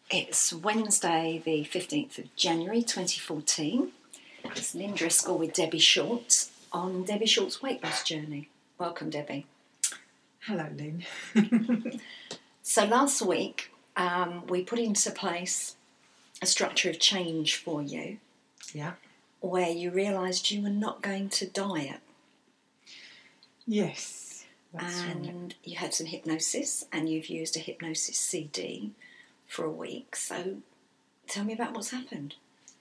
It's Wednesday, the 15th of January 2014. It's Lynn Driscoll with Debbie Short on Debbie Short's weight loss journey. Welcome, Debbie. Hello, Lynn. So last week, we put into place a structure of change for you. Yeah. Where you realised you were not going to diet. Yes. That's and right. You had some hypnosis, and you've used a hypnosis CD for a week. So tell me about what's happened.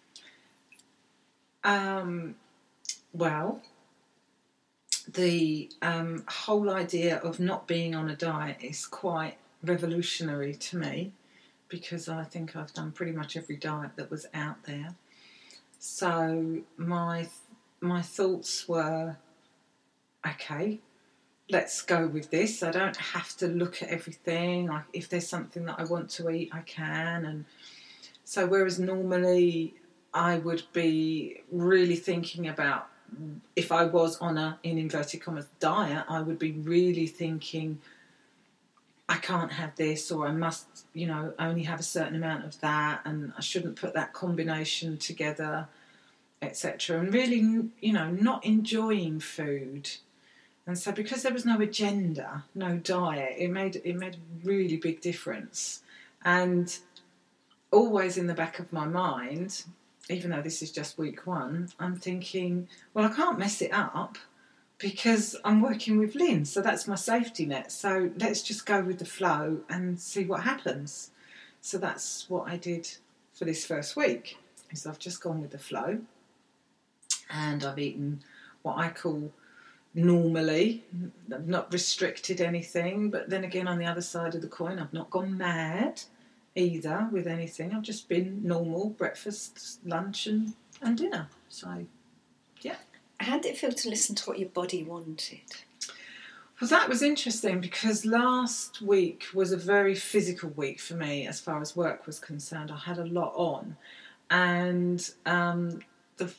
Well, the whole idea of not being on a diet is quite revolutionary to me, because I think I've done pretty much every diet that was out there. So my thoughts were, okay, let's go with this. I don't have to look at everything. If there's something that I want to eat, I can. And so whereas normally I would be really thinking about, if I was on a, in inverted commas, diet, I would be really thinking, I can't have this, or I must, only have a certain amount of that, and I shouldn't put that combination together, etc. And really, not enjoying food. And so because there was no agenda, no diet, it made a really big difference. And always in the back of my mind, even though this is just week one, I'm thinking, well, I can't mess it up because I'm working with Lynn, so that's my safety net. So let's just go with the flow and see what happens. So that's what I did for this first week, is I've just gone with the flow, and I've eaten what I call normally. I've not restricted anything, but then again, on the other side of the coin, I've not gone mad either with anything. I've just been normal, breakfast, lunch and dinner. So, yeah. How did it feel to listen to what your body wanted? Well, that was interesting, because last week was a very physical week for me as far as work was concerned. I had a lot on, and the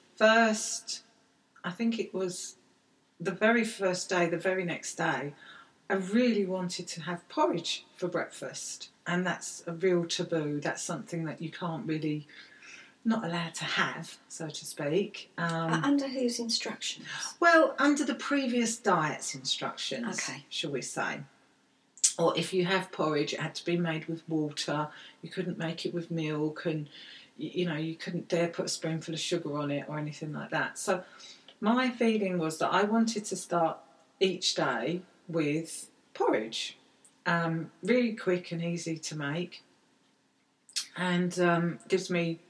very first day, the very next day, I really wanted to have porridge for breakfast. And that's a real taboo. That's something that you can't really, not allowed to have, so to speak. Under whose instructions? Well, under the previous diet's instructions, okay, shall we say. Or if you have porridge, it had to be made with water. You couldn't make it with milk, and, you couldn't dare put a spoonful of sugar on it or anything like that. So my feeling was that I wanted to start each day with porridge. Really quick and easy to make, and gives me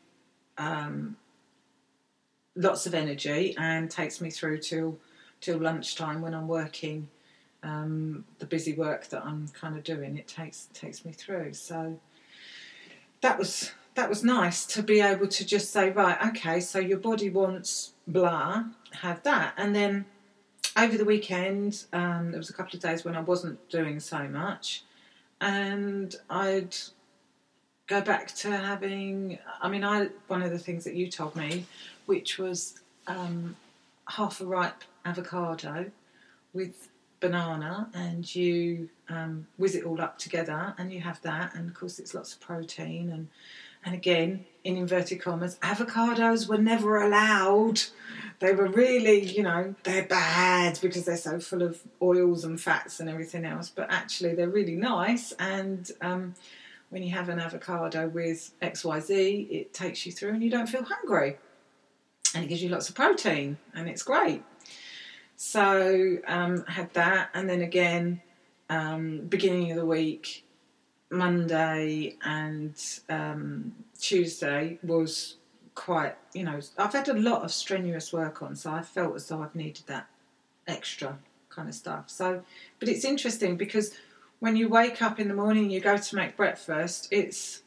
lots of energy and takes me through till lunchtime when I'm working. The busy work that I'm kind of doing, it takes me through. So that was nice to be able to just say, right, okay, so your body wants blah, have that. And then over the weekend, there was a couple of days when I wasn't doing so much, and I'd go back to having, one of the things that you told me, which was half a ripe avocado with banana, and you whiz it all up together, and you have that, and of course it's lots of protein, and again, in inverted commas, avocados were never allowed. They were really, they're bad because they're so full of oils and fats and everything else, but actually they're really nice. And when you have an avocado with XYZ, it takes you through and you don't feel hungry. And it gives you lots of protein, and it's great. So I had that, and then again, beginning of the week, Monday and Tuesday was quite, I've had a lot of strenuous work on, so I felt as though I've needed that extra kind of stuff. So, but it's interesting because when you wake up in the morning and you go to make breakfast, it's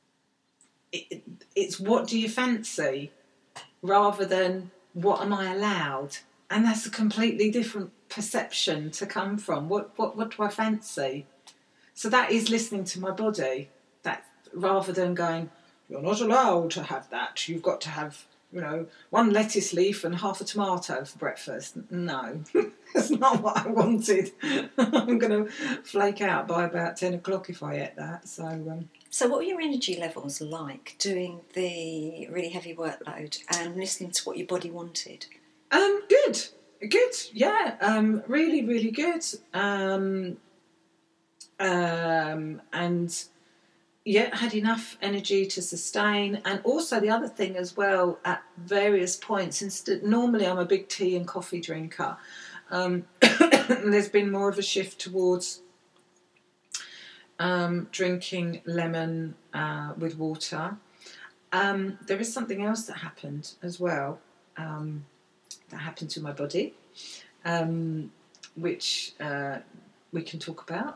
what do you fancy rather than what am I allowed? And that's a completely different perception to come from. What do I fancy? So that is listening to my body, that rather than going, you're not allowed to have that, you've got to have one lettuce leaf and half a tomato for breakfast. No, that's not what I wanted. I'm going to flake out by about 10 o'clock if I ate that. So what were your energy levels like doing the really heavy workload and listening to what your body wanted? Good, yeah, really, really good. And yeah, had enough energy to sustain. And also the other thing as well, at various points, normally I'm a big tea and coffee drinker, there's been more of a shift towards drinking lemon with water. There is something else that happened as well, that happened to my body, which we can talk about.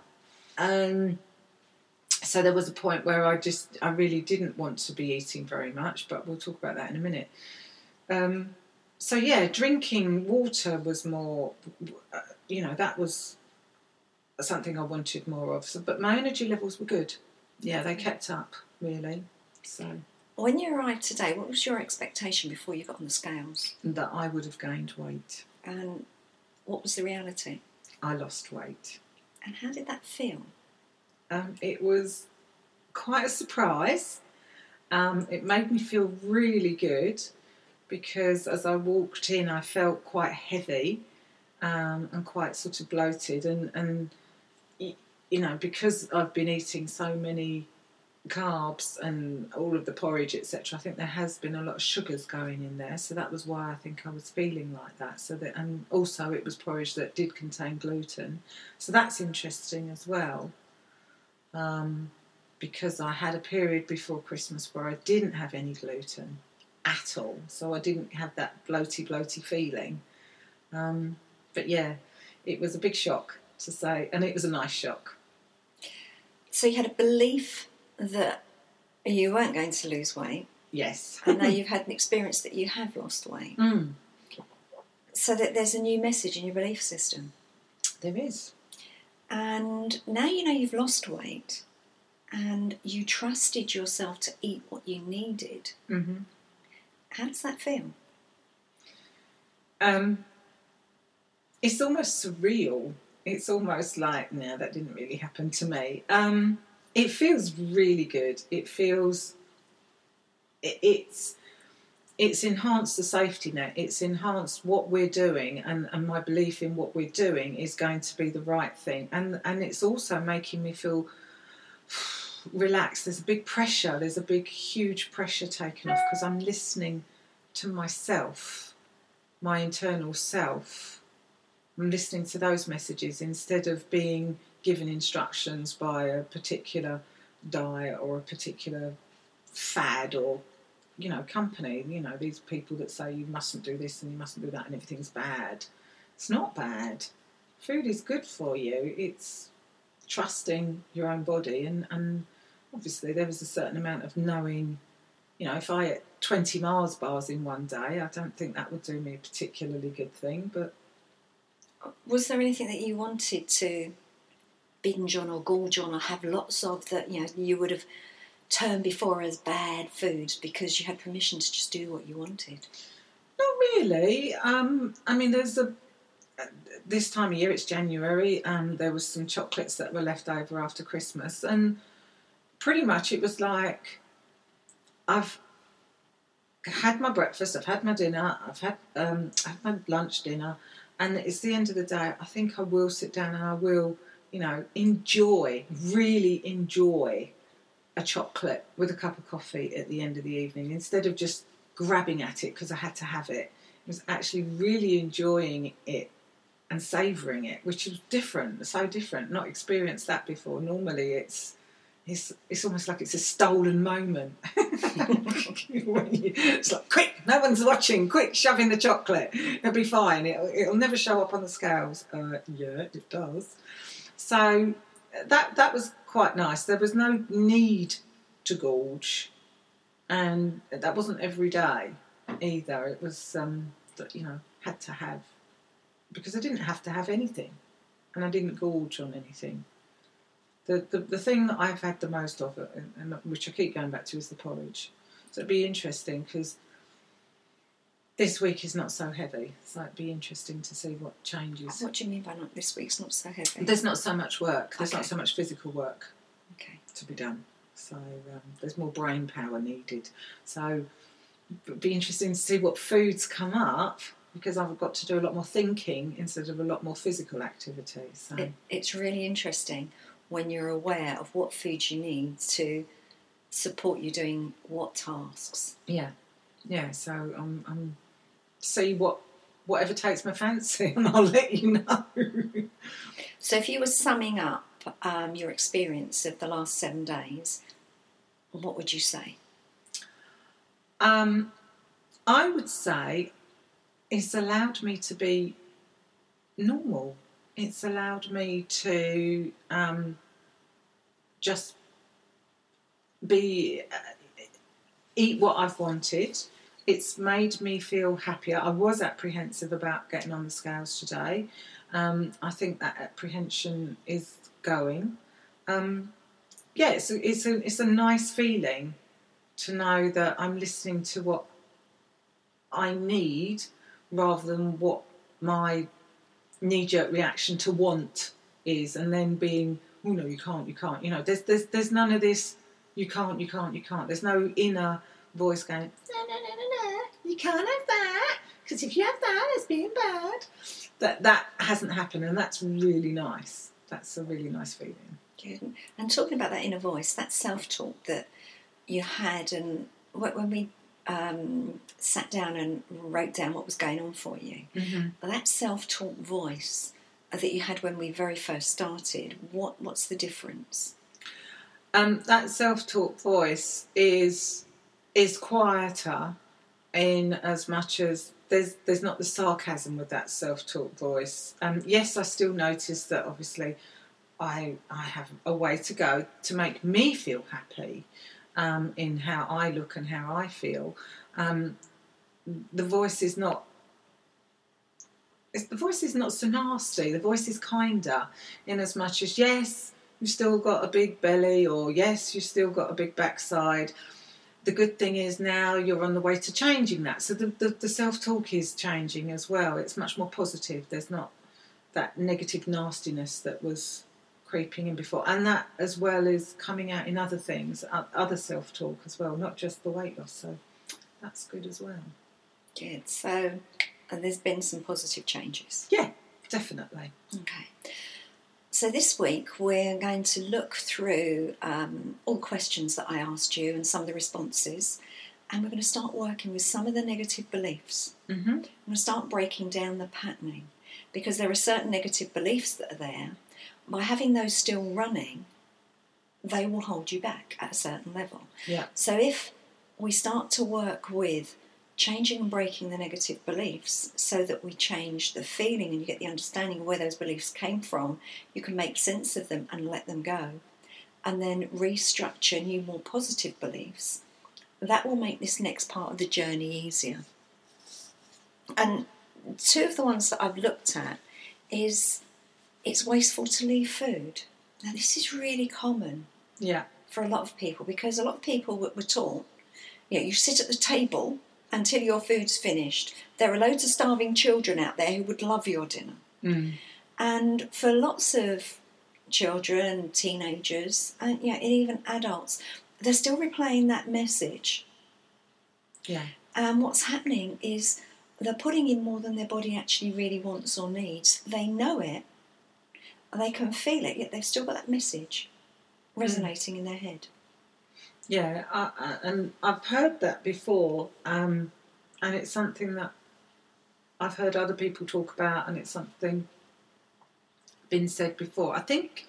So there was a point where I really didn't want to be eating very much, but we'll talk about that in a minute. So yeah, drinking water was more, that was something I wanted more of. So, but my energy levels were good. Yeah, they kept up, really. So when you arrived today, what was your expectation before you got on the scales? That I would have gained weight. And what was the reality? I lost weight. And how did that feel? It was quite a surprise. It made me feel really good because as I walked in, I felt quite heavy and quite sort of bloated. And because I've been eating so many carbs and all of the porridge, etc., I think there has been a lot of sugars going in there. So that was why I think I was feeling like that. And also it was porridge that did contain gluten. So that's interesting as well. Because I had a period before Christmas where I didn't have any gluten at all, so I didn't have that bloaty feeling. But yeah, it was a big shock to say, and it was a nice shock. So you had a belief that you weren't going to lose weight. Yes. And now you've had an experience that you have lost weight. So that there's a new message in your belief system. There is. And now you know you've lost weight and you trusted yourself to eat what you needed. Mm-hmm. How does that feel? It's almost surreal. It's almost like, no, that didn't really happen to me. It feels really good. It feels... It's enhanced the safety net. It's enhanced what we're doing, and my belief in what we're doing is going to be the right thing. And it's also making me feel relaxed. There's a big pressure. There's a big, huge pressure taken off because I'm listening to myself, my internal self. I'm listening to those messages instead of being given instructions by a particular diet or a particular fad or company, these people that say you mustn't do this and you mustn't do that and everything's bad. It's not bad. Food is good for you. It's trusting your own body and obviously there is a certain amount of knowing, if I ate 20 Mars bars in one day, I don't think that would do me a particularly good thing. But was there anything that you wanted to binge on or gorge on or have lots of that, you would have term before as bad food because you had permission to just do what you wanted? Not really. There's this time of year, it's January, and there was some chocolates that were left over after Christmas, and pretty much it was like I've had my breakfast, I've had my dinner, I've had my lunch, dinner, and it's the end of the day. I think I will sit down and I will, really enjoy a chocolate with a cup of coffee at the end of the evening instead of just grabbing at it because I had to have it. It was actually really enjoying it and savouring it, which was different, so different. Not experienced that before. Normally it's almost like it's a stolen moment. It's like, quick, no one's watching, quick, shove in the chocolate. It'll be fine. It'll never show up on the scales. Yeah, it does. So that was quite nice. There was no need to gorge, and that wasn't every day either. It was had to have, because I didn't have to have anything, and I didn't gorge on anything. The thing that I've had the most of, and which I keep going back to, is the porridge. So it'd be interesting because This week is not so heavy, so it'd be interesting to see what changes. What do you mean by not this week's not so heavy? There's not so much work. There's Okay. not so much physical work Okay. to be done. So there's more brain power needed. So it'd be interesting to see what foods come up, because I've got to do a lot more thinking instead of a lot more physical activity. So It's really interesting when you're aware of what foods you need to support you doing what tasks. yeah. So I'm see whatever takes my fancy, and I'll let you know. So if you were summing up your experience of the last 7 days, what would you say? I would say it's allowed me to be normal. It's allowed me to just be eat what I've wanted. It's made me feel happier. I was apprehensive about getting on the scales today. I think that apprehension is going. It's a nice feeling to know that I'm listening to what I need rather than what my knee-jerk reaction to want is, and then being, oh no, you can't. You know, there's none of this. You can't. There's no inner voice going, no, you can't have that, because if you have that, it's being bad. That hasn't happened, and that's really nice. That's a really nice feeling. Good. And talking about that inner voice, that self-talk that you had, and when we sat down and wrote down what was going on for you, that self-talk voice that you had when we very first started, what's the difference? That self-talk voice is quieter, in as much as there's not the sarcasm with that self-talk voice. Yes, I still notice that obviously I have a way to go to make me feel happy in how I look and how I feel. The voice is not so nasty. The voice is kinder, in as much as, yes, you've still got a big belly, or yes, you've still got a big backside. The good thing is now you're on the way to changing that. So the self-talk is changing as well. It's much more positive. There's not that negative nastiness that was creeping in before. And that as well is coming out in other things, other self-talk as well, not just the weight loss. So that's good as well. Good. So, and there's been some positive changes. Yeah, definitely. Okay. So this week we're going to look through all the questions that I asked you and some of the responses, and we're going to start working with some of the negative beliefs. Mm-hmm. I'm going to start breaking down the patterning, because there are certain negative beliefs that are there. By having those still running, they will hold you back at a certain level. Yeah. So if we start to work with changing and breaking the negative beliefs so that we change the feeling and you get the understanding of where those beliefs came from, you can make sense of them and let them go, and then restructure new, more positive beliefs. That will make this next part of the journey easier. And two of the ones that I've looked at is it's wasteful to leave food. Now this is really common for a lot of people, because a lot of people were taught, you sit at the table until your food's finished. There are loads of starving children out there who would love your dinner. Mm. And for lots of children, teenagers, and even adults, they're still replaying that message. Yeah. And what's happening is they're putting in more than their body actually really wants or needs. They know it, and they can feel it, yet they've still got that message resonating in their head. Yeah, and I've heard that before, and it's something that I've heard other people talk about, and it's something been said before. I think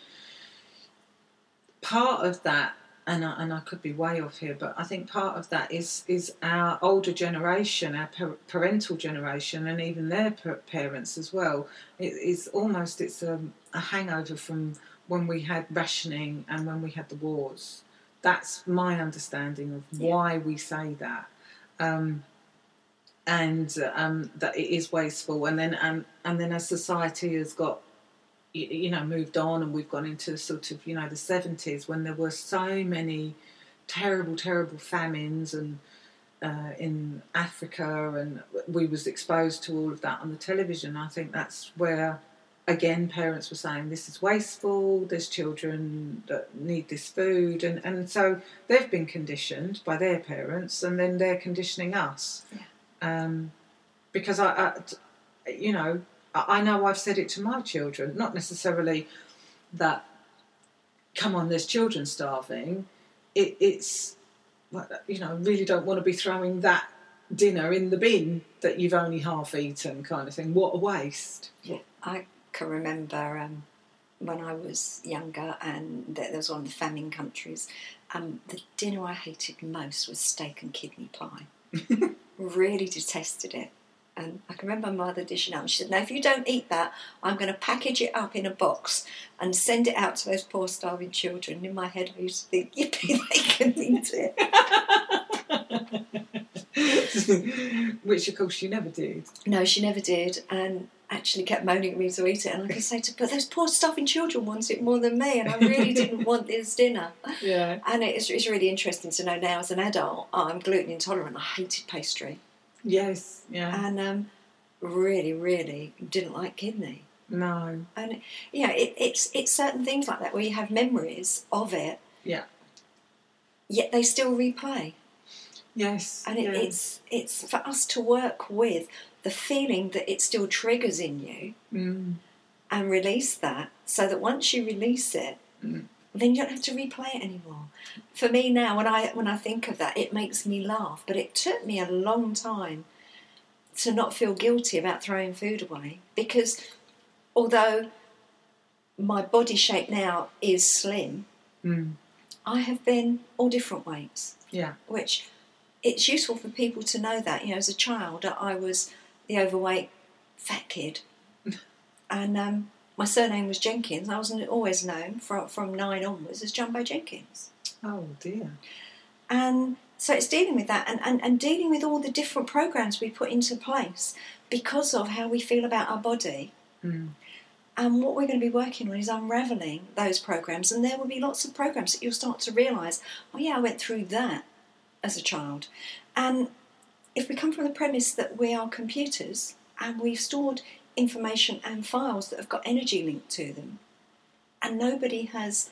part of that, and I could be way off here, but I think part of that is our older generation, our parental generation, and even their parents as well. It's a hangover from when we had rationing and when we had the wars. That's my understanding of why we say that, and that it is wasteful. And then as society has got, moved on, and we've gone into sort of, the 70s, when there were so many terrible, terrible famines, and in Africa, and we was exposed to all of that on the television. I think that's where, again, parents were saying this is wasteful, there's children that need this food, and so they've been conditioned by their parents, and then they're conditioning us. Because I know I've said it to my children, not necessarily that, come on, there's children starving. It's, really don't want to be throwing that dinner in the bin that you've only half eaten, kind of thing. What a waste. Yeah, I can remember when I was younger, and there was one of the famine countries. The dinner I hated most was steak and kidney pie. Really detested it. And I can remember my mother dishing out, and she said, "Now, if you don't eat that, I'm going to package it up in a box and send it out to those poor starving children." And in my head, I used to think, yippee, they can eat it. Which, of course, she never did. No, she never did, and actually kept moaning at me to eat it. And I could say to her, "But those poor starving children want it more than me, and I really didn't want this dinner." Yeah. And it's really interesting to know now as an adult, I'm gluten intolerant. I hated pastry. Yes, yeah. And really, really didn't like kidney. No. And it's certain things like that where you have memories of it. Yeah. Yet they still replay. Yes. And it's for us to work with the feeling that it still triggers in you and release that, so that once you release it, then you don't have to replay it anymore. For me now, when I think of that, it makes me laugh. But it took me a long time to not feel guilty about throwing food away, because although my body shape now is slim, I have been all different weights. Yeah. Which it's useful for people to know that. As a child, I was the overweight fat kid. And my surname was Jenkins. I was always known from 9 onwards as Jumbo Jenkins. Oh, dear. And so it's dealing with that and dealing with all the different programs we put into place because of how we feel about our body. And what we're going to be working on is unravelling those programs. And there will be lots of programs that you'll start to realise, oh yeah, I went through that as a child. And if we come from the premise that we are computers and we've stored information and files that have got energy linked to them, and nobody has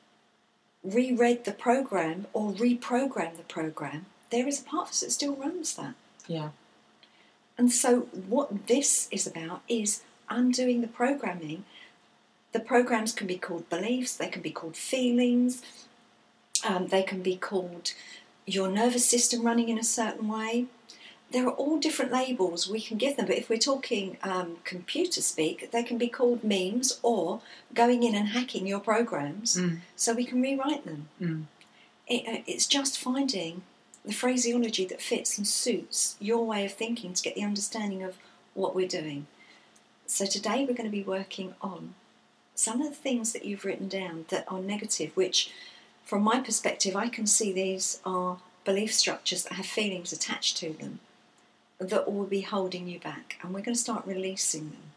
reread the program or reprogrammed the program, there is a part of us that still runs that. Yeah. And so what this is about is undoing the programming. The programs can be called beliefs, they can be called feelings, they can be called your nervous system running in a certain way. There are all different labels we can give them, but if we're talking computer speak, they can be called memes or going in and hacking your programs so we can rewrite them. It's just finding the phraseology that fits and suits your way of thinking to get the understanding of what we're doing. So today we're going to be working on some of the things that you've written down that are negative, which from my perspective I can see these are belief structures that have feelings attached to them that will be holding you back, and we're going to start releasing them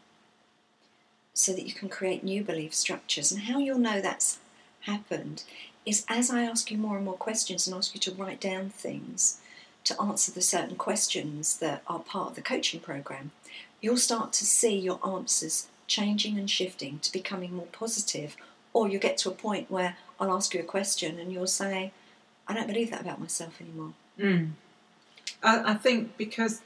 so that you can create new belief structures. And how you'll know that's happened is as I ask you more and more questions and ask you to write down things to answer the certain questions that are part of the coaching program, you'll start to see your answers changing and shifting to becoming more positive, or you'll get to a point where I'll ask you a question and you'll say, I don't believe that about myself anymore. I think because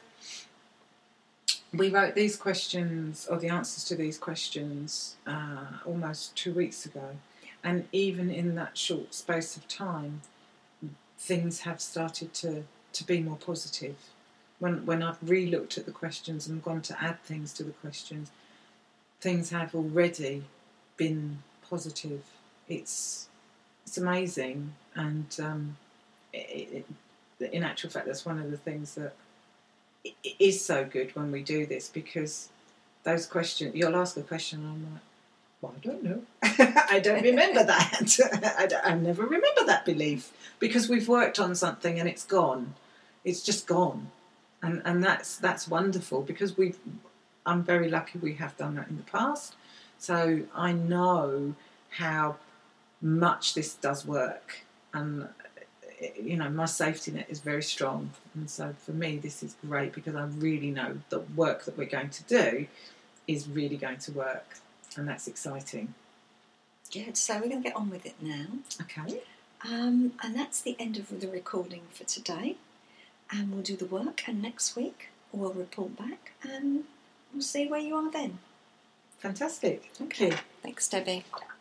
we wrote these questions, or the answers to these questions, almost 2 weeks ago. And even in that short space of time, things have started to be more positive. When I've re-looked at the questions and gone to add things to the questions, things have already been positive. It's amazing. And in actual fact, that's one of the things that it is so good when we do this, because those questions, you'll ask a question and I'm like, well, I don't know. I don't remember that. I never remember that belief, because we've worked on something and it's gone. It's just gone. And that's wonderful, because I'm very lucky we have done that in the past. So I know how much this does work. And my safety net is very strong. And so for me, this is great because I really know the work that we're going to do is really going to work. And that's exciting. Good. So we're going to get on with it now. Okay. And that's the end of the recording for today. And we'll do the work, and next week we'll report back and we'll see where you are then. Fantastic. Okay. Thanks, Debbie.